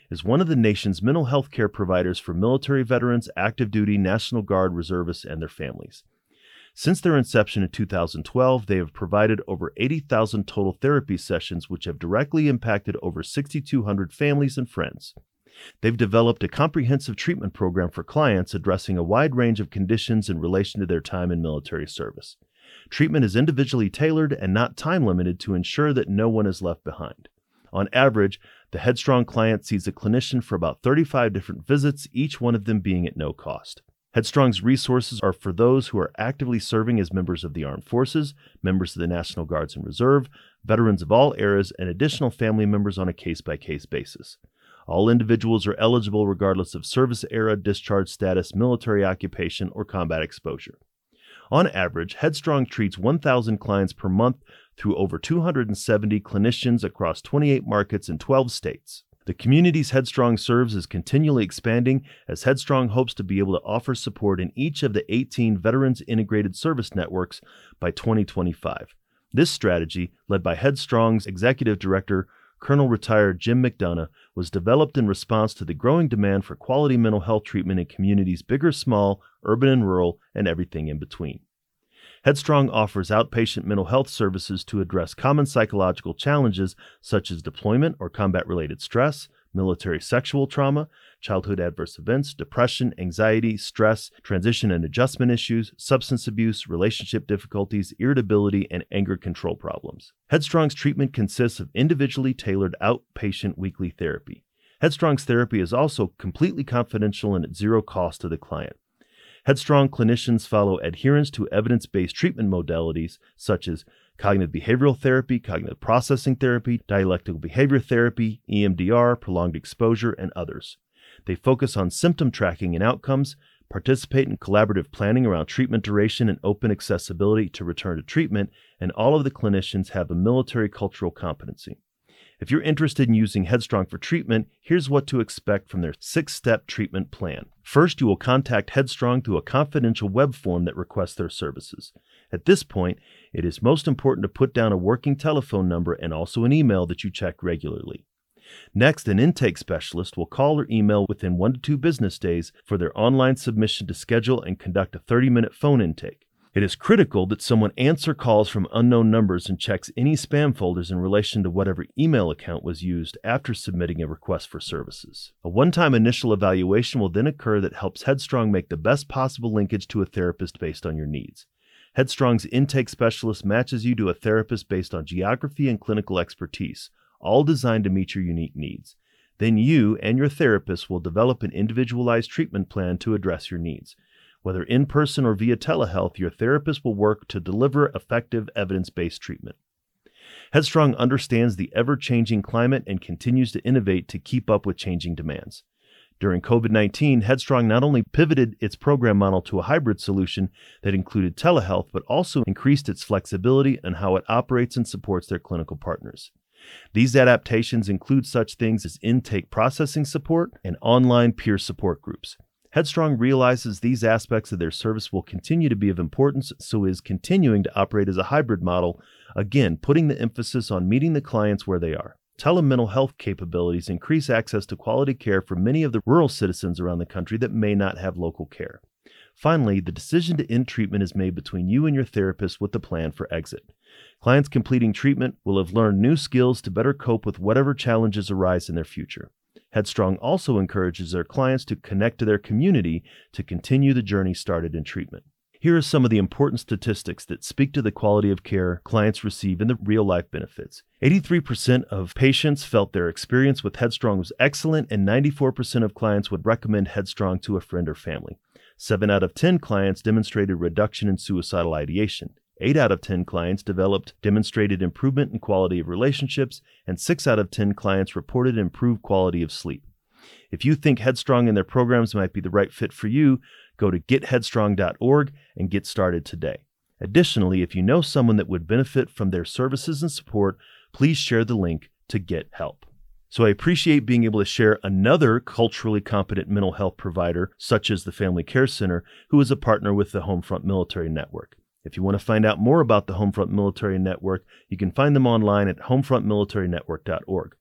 is one of the nation's mental health care providers for military veterans, active duty, National Guard reservists, and their families. Since their inception in 2012, they have provided over 80,000 total therapy sessions, which have directly impacted over 6,200 families and friends. They've developed a comprehensive treatment program for clients addressing a wide range of conditions in relation to their time in military service. Treatment is individually tailored and not time-limited to ensure that no one is left behind. On average, the Headstrong client sees a clinician for about 35 different visits, each one of them being at no cost. Headstrong's resources are for those who are actively serving as members of the Armed Forces, members of the National Guards and Reserve, veterans of all eras, and additional family members on a case-by-case basis. All individuals are eligible regardless of service era, discharge status, military occupation, or combat exposure. On average, Headstrong treats 1,000 clients per month through over 270 clinicians across 28 markets in 12 states. The communities Headstrong serves is continually expanding as Headstrong hopes to be able to offer support in each of the 18 Veterans Integrated Service Networks by 2025. This strategy, led by Headstrong's Executive Director, Colonel Retired Jim McDonough, was developed in response to the growing demand for quality mental health treatment in communities big or small, urban and rural, and everything in between. Headstrong offers outpatient mental health services to address common psychological challenges such as deployment or combat-related stress, military sexual trauma, childhood adverse events, depression, anxiety, stress, transition and adjustment issues, substance abuse, relationship difficulties, irritability, and anger control problems. Headstrong's treatment consists of individually tailored outpatient weekly therapy. Headstrong's therapy is also completely confidential and at zero cost to the client. Headstrong clinicians follow adherence to evidence-based treatment modalities such as cognitive behavioral therapy, cognitive processing therapy, dialectical behavior therapy, EMDR, prolonged exposure, and others. They focus on symptom tracking and outcomes, participate in collaborative planning around treatment duration and open accessibility to return to treatment, and all of the clinicians have a military cultural competency. If you're interested in using Headstrong for treatment, here's what to expect from their 6-step treatment plan. First, you will contact Headstrong through a confidential web form that requests their services. At this point, it is most important to put down a working telephone number and also an email that you check regularly. Next, an intake specialist will call or email within 1 to 2 business days for their online submission to schedule and conduct a 30-minute phone intake. It is critical that someone answer calls from unknown numbers and checks any spam folders in relation to whatever email account was used after submitting a request for services. A one-time initial evaluation will then occur that helps Headstrong make the best possible linkage to a therapist based on your needs. Headstrong's intake specialist matches you to a therapist based on geography and clinical expertise, all designed to meet your unique needs. Then you and your therapist will develop an individualized treatment plan to address your needs. Whether in person or via telehealth, your therapist will work to deliver effective evidence-based treatment. Headstrong understands the ever-changing climate and continues to innovate to keep up with changing demands. During COVID-19, Headstrong not only pivoted its program model to a hybrid solution that included telehealth, but also increased its flexibility in how it operates and supports their clinical partners. These adaptations include such things as intake processing support and online peer support groups. Headstrong realizes these aspects of their service will continue to be of importance, so is continuing to operate as a hybrid model, again, putting the emphasis on meeting the clients where they are. Telemental health capabilities increase access to quality care for many of the rural citizens around the country that may not have local care. Finally, the decision to end treatment is made between you and your therapist with the plan for exit. Clients completing treatment will have learned new skills to better cope with whatever challenges arise in their future. Headstrong also encourages their clients to connect to their community to continue the journey started in treatment. Here are some of the important statistics that speak to the quality of care clients receive and the real-life benefits. 83% of patients felt their experience with Headstrong was excellent, and 94% of clients would recommend Headstrong to a friend or family. 7 out of 10 clients demonstrated reduction in suicidal ideation. 8 out of 10 clients demonstrated improvement in quality of relationships, and 6 out of 10 clients reported improved quality of sleep. If you think Headstrong and their programs might be the right fit for you, go to getheadstrong.org and get started today. Additionally, if you know someone that would benefit from their services and support, please share the link to get help. So I appreciate being able to share another culturally competent mental health provider, such as the Family Care Center, who is a partner with the Homefront Military Network. If you want to find out more about the Homefront Military Network, you can find them online at homefrontmilitarynetwork.org.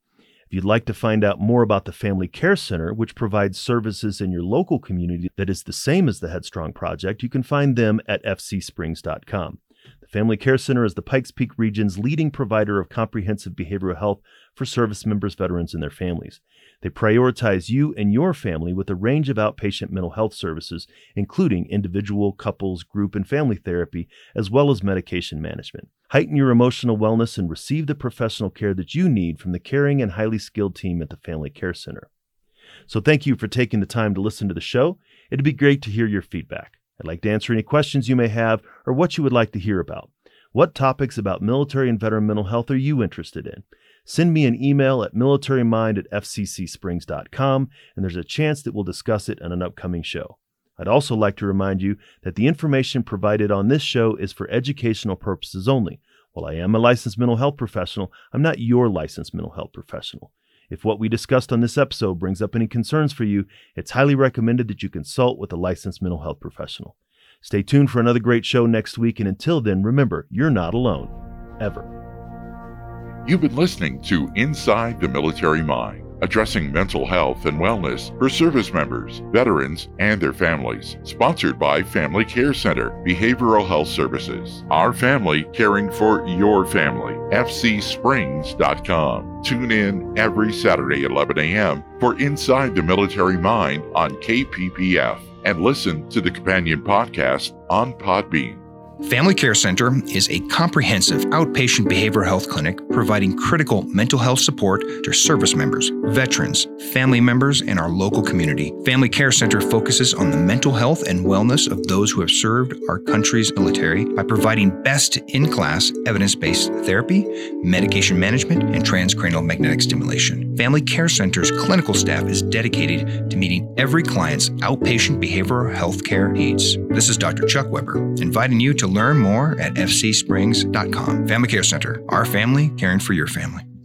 If you'd like to find out more about the Family Care Center, which provides services in your local community that is the same as the Headstrong Project, you can find them at fcsprings.com. The Family Care Center is the Pikes Peak region's leading provider of comprehensive behavioral health for service members, veterans, and their families. They prioritize you and your family with a range of outpatient mental health services, including individual, couples, group, and family therapy, as well as medication management. Heighten your emotional wellness and receive the professional care that you need from the caring and highly skilled team at the Family Care Center. So thank you for taking the time to listen to the show. It'd be great to hear your feedback. I'd like to answer any questions you may have or what you would like to hear about. What topics about military and veteran mental health are you interested in? Send me an email at militarymind@fccsprings.com, and there's a chance that we'll discuss it on an upcoming show. I'd also like to remind you that the information provided on this show is for educational purposes only. While I am a licensed mental health professional, I'm not your licensed mental health professional. If what we discussed on this episode brings up any concerns for you, it's highly recommended that you consult with a licensed mental health professional. Stay tuned for another great show next week, and until then, remember, you're not alone. Ever. You've been listening to Inside the Military Mind, addressing mental health and wellness for service members, veterans, and their families. Sponsored by Family Care Center, Behavioral Health Services. Our family caring for your family. fcsprings.com. Tune in every Saturday at 11 a.m. for Inside the Military Mind on KPPF. And listen to the companion podcast on Podbean. Family Care Center is a comprehensive outpatient behavioral health clinic providing critical mental health support to service members, veterans, family members, and our local community. Family Care Center focuses on the mental health and wellness of those who have served our country's military by providing best-in-class evidence-based therapy, medication management, and transcranial magnetic stimulation. Family Care Center's clinical staff is dedicated to meeting every client's outpatient behavioral health care needs. This is Dr. Chuck Weber, inviting you to learn more at fcsprings.com. Family Care Center, our family caring for your family.